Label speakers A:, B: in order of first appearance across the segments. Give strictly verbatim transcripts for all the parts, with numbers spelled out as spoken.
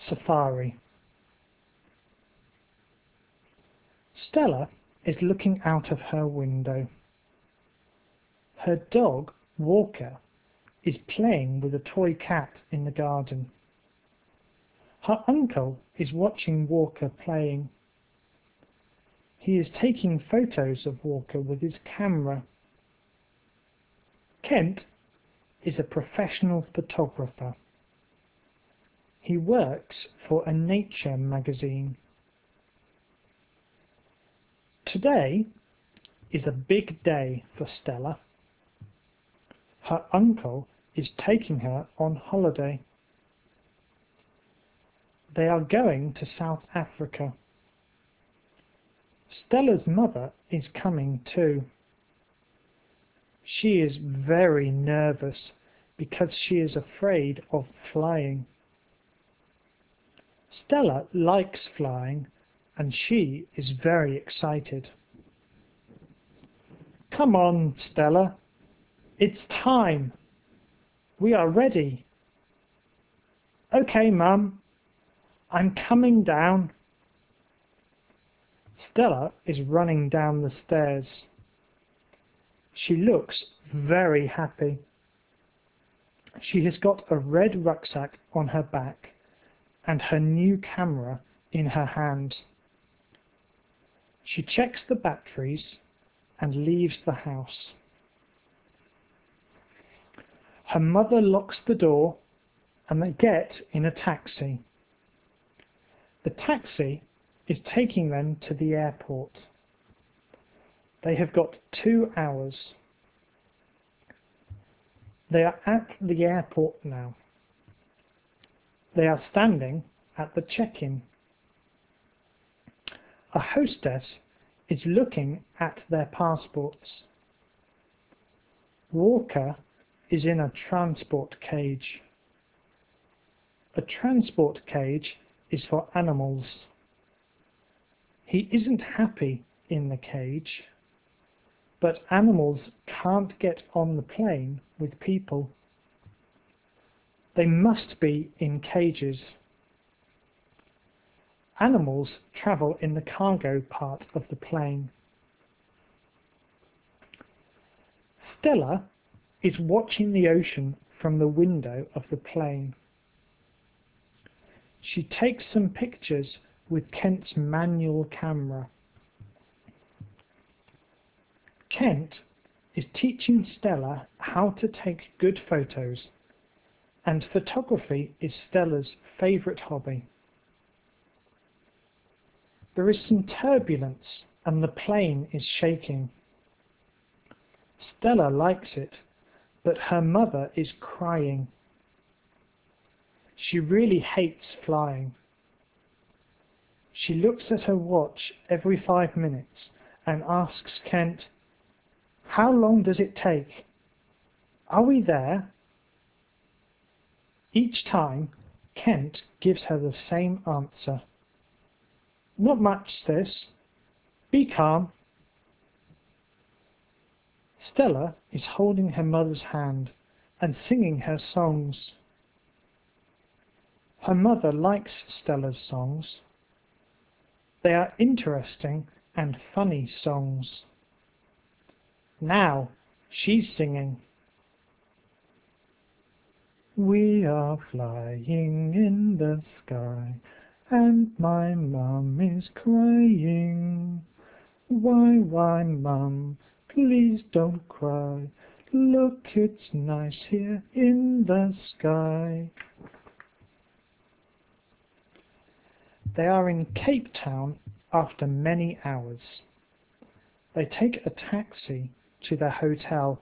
A: Safari. Stella is looking out of her window. Her dog, Walker, is playing with a toy cat in the garden. Her uncle is watching Walker playing. He is taking photos of Walker with his camera. Kent is a professional photographer. He works for a nature magazine. Today is a big day for Stella. Her uncle is taking her on holiday. They are going to South Africa. Stella's mother is coming too. She is very nervous because she is afraid of flying. Stella likes flying and she is very excited. Come on, Stella. It's time. We are ready. Okay, Mum. I'm coming down. Stella is running down the stairs. She looks very happy. She has got a red rucksack on her back and her new camera in her hand. She checks the batteries and leaves the house. Her mother locks the door and they get in a taxi. The taxi is taking them to the airport. They have got two hours. They are at the airport now. They are standing at the check-in. A hostess is looking at their passports. Walker is in a transport cage. A transport cage is for animals. He isn't happy in the cage, but animals can't get on the plane with people. They must be in cages. Animals travel in the cargo part of the plane. Stella is watching the ocean from the window of the plane. She takes some pictures with Kent's manual camera. Kent is teaching Stella how to take good photos, and photography is Stella's favourite hobby. There is some turbulence and the plane is shaking. Stella likes it, but her mother is crying. She really hates flying. She looks at her watch every five minutes and asks Kent, "How long does it take? Are we there?" Each time, Kent gives her the same answer. "Not much, sis. Be calm." Stella is holding her mother's hand and singing her songs. Her mother likes Stella's songs. They are interesting and funny songs. Now she's singing. We are flying in the sky, and my mum is crying. Why, why, Mum, please don't cry. Look, it's nice here in the sky. They are in Cape Town after many hours. They take a taxi to their hotel.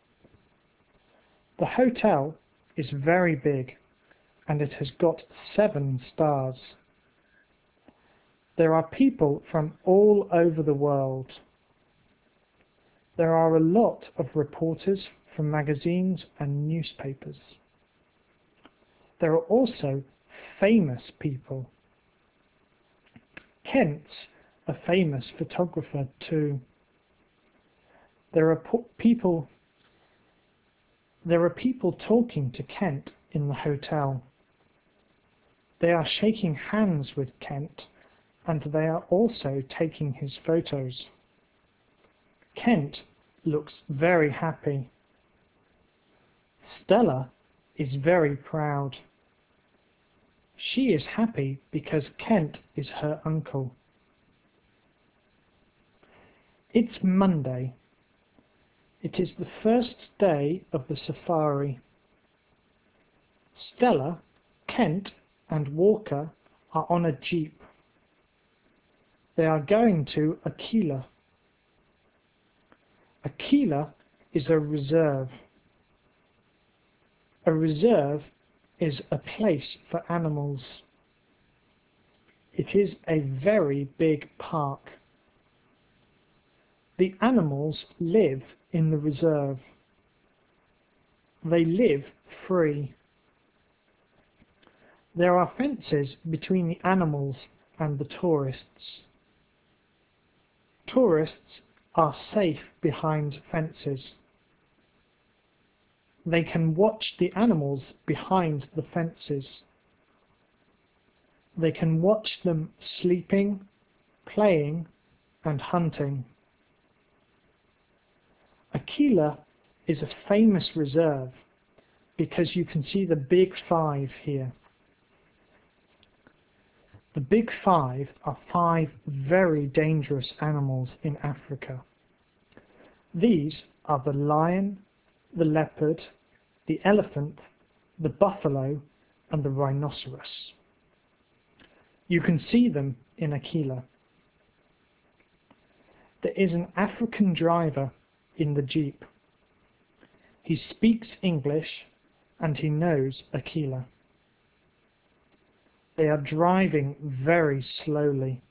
A: The hotel is very big and it has got seven stars. There are people from all over the world. There are a lot of reporters from magazines and newspapers. There are also famous people. Kent's a famous photographer too. There are people There are people talking to Kent in the hotel. They are shaking hands with Kent, and they are also taking his photos. Kent looks very happy. Stella is very proud. She is happy because Kent is her uncle. It's Monday. It is the first day of the safari. Stella, Kent, and Walker are on a jeep. They are going to Aquila. Aquila is a reserve. A reserve is a place for animals. It is a very big park. The animals live in the reserve. They live free. There are fences between the animals and the tourists. Tourists are safe behind fences. They can watch the animals behind the fences. They can watch them sleeping, playing, and hunting. Aquila is a famous reserve because you can see the Big Five here. The Big Five are five very dangerous animals in Africa. These are the lion, the leopard, the elephant, the buffalo, and the rhinoceros. You can see them in Aquila. There is an African driver in the jeep. He speaks English and he knows Aquila. They are driving very slowly.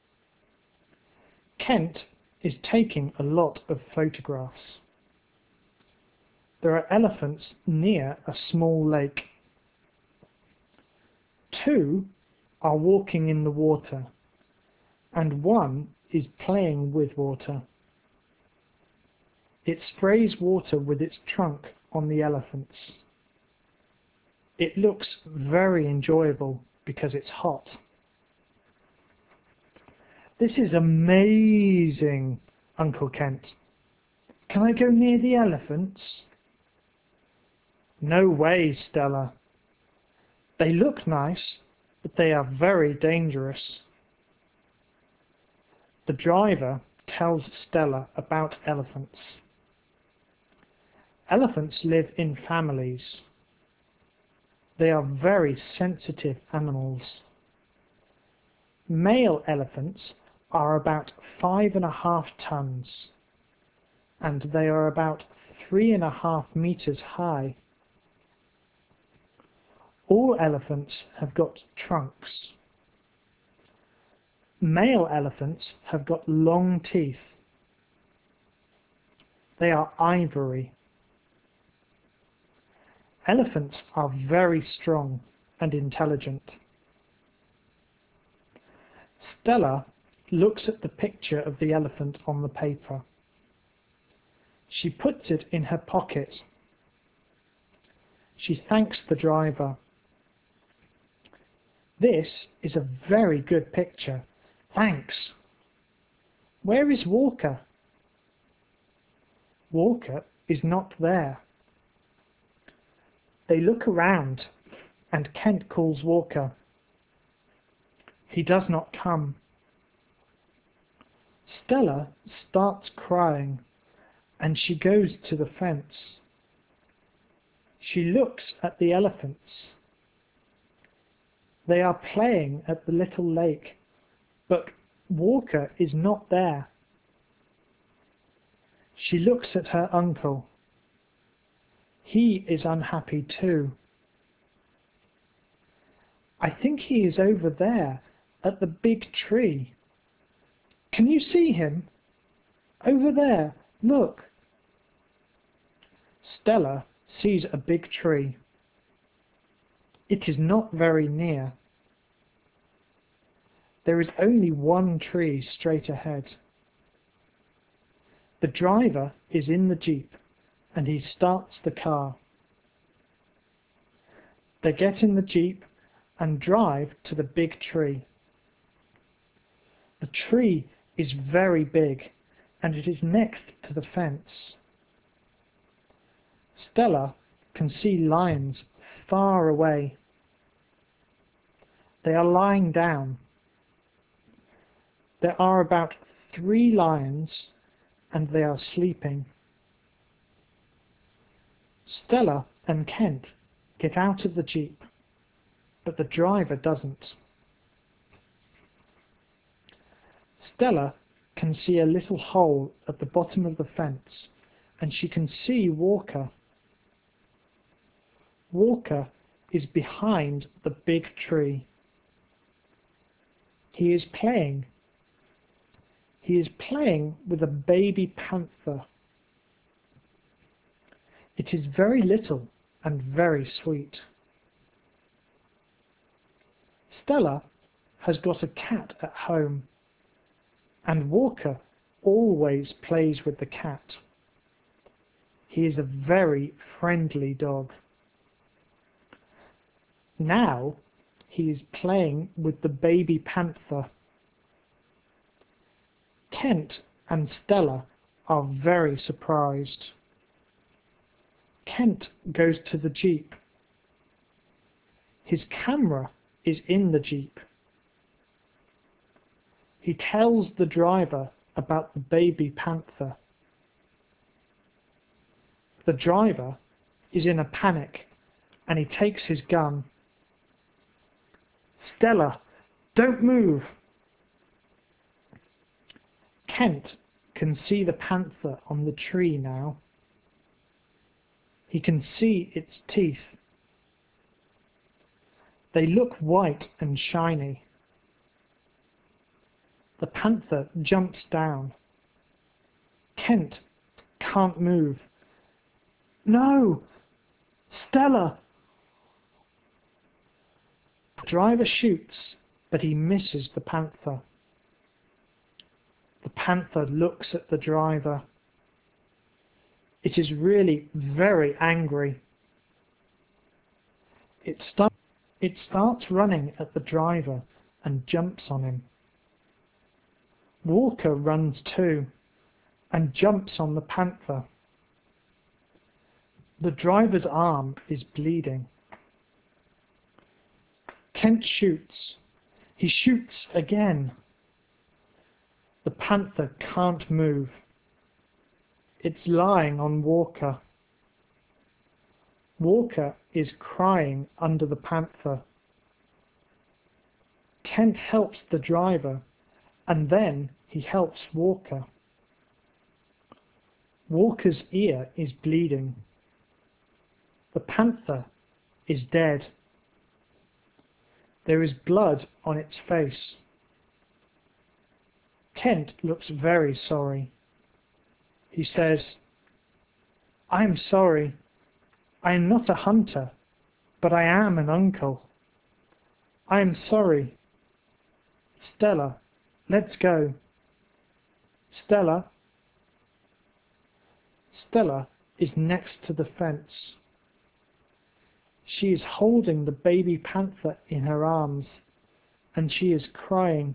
A: Kent is taking a lot of photographs. There are elephants near a small lake. Two are walking in the water, and one is playing with water. It sprays water with its trunk on the elephants. It looks very enjoyable because it's hot. This is amazing, Uncle Kent. Can I go near the elephants? No way, Stella. They look nice, but they are very dangerous. The driver tells Stella about elephants. Elephants live in families. They are very sensitive animals. Male elephants are about five and a half tons, and they are about three and a half meters high. All elephants have got trunks. Male elephants have got long teeth. They are ivory. Elephants are very strong and intelligent. Stella looks at the picture of the elephant on the paper. She puts it in her pocket. She thanks the driver. This is a very good picture. Thanks. Where is Walker? Walker is not there. They look around, and Kent calls Walker. He does not come. Stella starts crying, and she goes to the fence. She looks at the elephants. They are playing at the little lake, but Walker is not there. She looks at her uncle. He is unhappy too. I think he is over there at the big tree. Can you see him? Over there, look. Stella sees a big tree. It is not very near. There is only one tree straight ahead. The driver is in the jeep and he starts the car. They get in the jeep and drive to the big tree. The tree is very big and it is next to the fence. Stella can see lions far away. They are lying down. There are about three lions and they are sleeping. Stella and Kent get out of the jeep, but the driver doesn't. Stella can see a little hole at the bottom of the fence, and she can see Walker. Walker is behind the big tree. He is playing. He is playing with a baby panther. It is very little and very sweet. Stella has got a cat at home, and Walker always plays with the cat. He is a very friendly dog. Now he is playing with the baby panther. Kent and Stella are very surprised. Kent goes to the jeep. His camera is in the jeep. He tells the driver about the baby panther. The driver is in a panic and he takes his gun. Stella, don't move! Kent can see the panther on the tree now. He can see its teeth. They look white and shiny. The panther jumps down. Kent can't move. No! Stella! The driver shoots, but he misses the panther. The panther looks at the driver. It is really very angry. It, start, it starts running at the driver and jumps on him. Walker runs too and jumps on the panther. The driver's arm is bleeding. Kent shoots. He shoots again. The panther can't move. It's lying on Walker. Walker is crying under the panther. Kent helps the driver, and then he helps Walker. Walker's ear is bleeding. The panther is dead. There is blood on its face. Kent looks very sorry. He says, "I am sorry. I am not a hunter, but I am an uncle. I am sorry. Stella, let's go. Stella." Stella is next to the fence. She is holding the baby panther in her arms, and she is crying.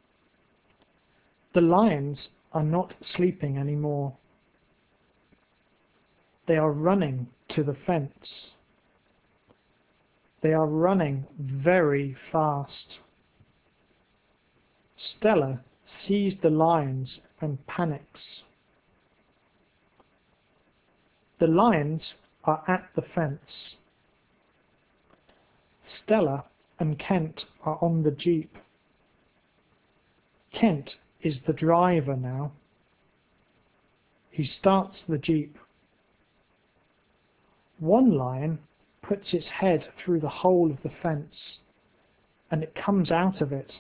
A: The lions are not sleeping anymore. They are running to the fence. They are running very fast. Stella sees the lions and panics. The lions are at the fence. Stella and Kent are on the jeep. Kent is the driver now. He starts the jeep. One lion puts its head through the hole of the fence, and it comes out of it.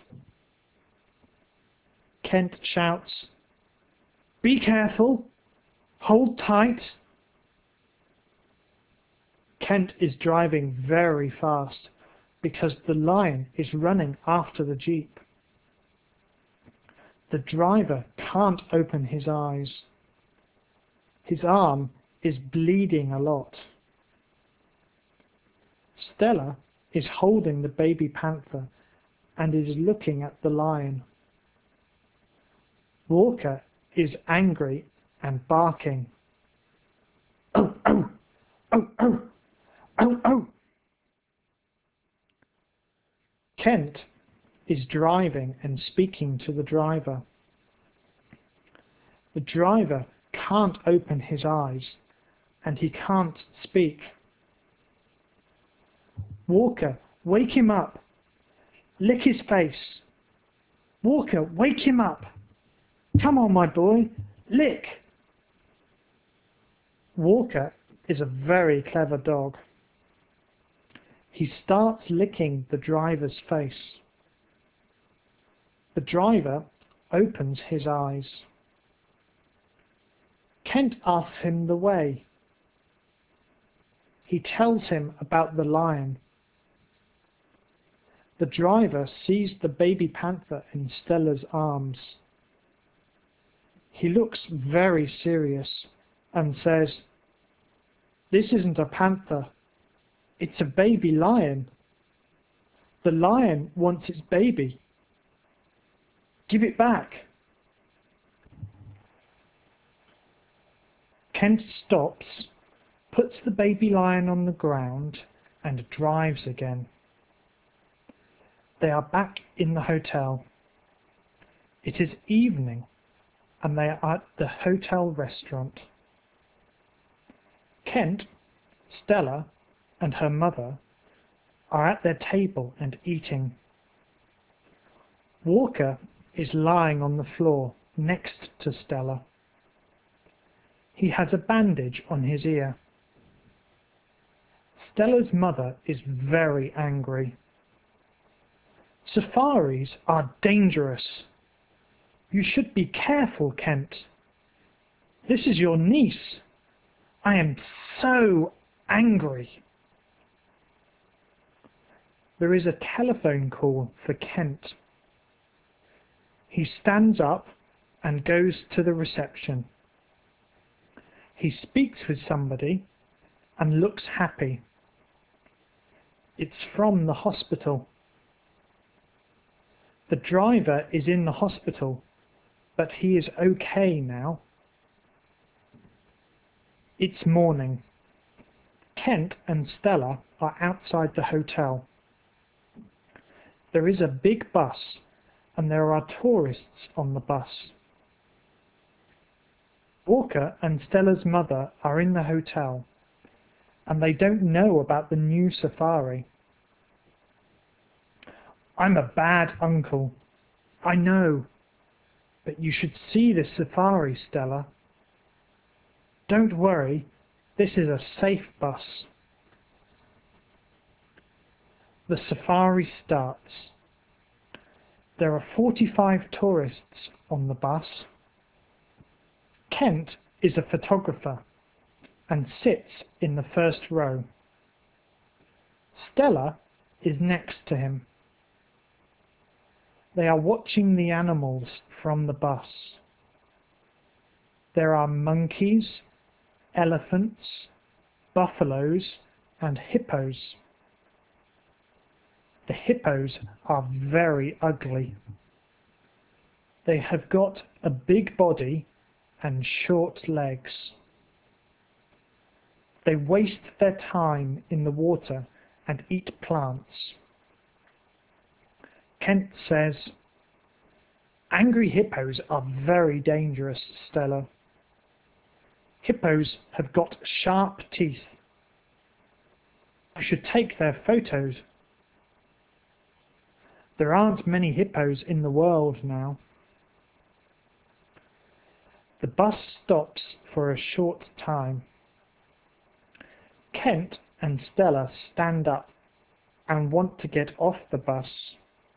A: Kent shouts, "Be careful! Hold tight!" Kent is driving very fast because the lion is running after the jeep. The driver can't open his eyes. His arm is bleeding a lot. Stella is holding the baby panther and is looking at the lion. Walker is angry and barking. Oh, oh, oh, oh, oh, oh. Kent is driving and speaking to the driver. The driver can't open his eyes and he can't speak. Walker, wake him up. Lick his face. Walker, wake him up. Come on, my boy, lick. Walker is a very clever dog. He starts licking the driver's face. The driver opens his eyes. Kent asks him the way. He tells him about the lion. The driver sees the baby panther in Stella's arms. He looks very serious and says, "This isn't a panther, it's a baby lion. The lion wants its baby. Give it back." Kent stops, puts the baby lion on the ground and drives again. They are back in the hotel. It is evening and they are at the hotel restaurant. Kent, Stella and her mother are at their table and eating. Walker is lying on the floor next to Stella. He has a bandage on his ear. Stella's mother is very angry. "Safaris are dangerous. You should be careful, Kent. This is your niece. I am so angry." There is a telephone call for Kent. He stands up and goes to the reception. He speaks with somebody and looks happy. It's from the hospital. The driver is in the hospital, but he is okay now. It's morning. Kent and Stella are outside the hotel. There is a big bus and there are tourists on the bus. Walker and Stella's mother are in the hotel and they don't know about the new safari. "I'm a bad uncle. I know. But you should see this safari, Stella. Don't worry, this is a safe bus." The safari starts. There are forty-five tourists on the bus. Kent is a photographer and sits in the first row. Stella is next to him. They are watching the animals from the bus. There are monkeys, elephants, buffaloes, and hippos. The hippos are very ugly. They have got a big body and short legs. They waste their time in the water and eat plants. Kent says, "Angry hippos are very dangerous, Stella. Hippos have got sharp teeth. I should take their photos. There aren't many hippos in the world now." The bus stops for a short time. Kent and Stella stand up and want to get off the bus.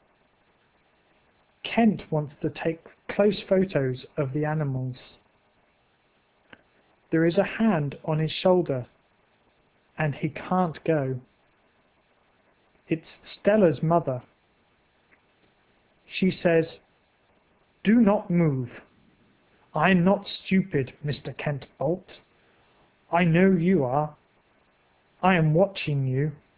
A: Kent wants to take close photos of the animals. There is a hand on his shoulder and he can't go. It's Stella's mother. She says, "Do not move. I'm not stupid, Mister Kent Bolt. I know you are. I am watching you."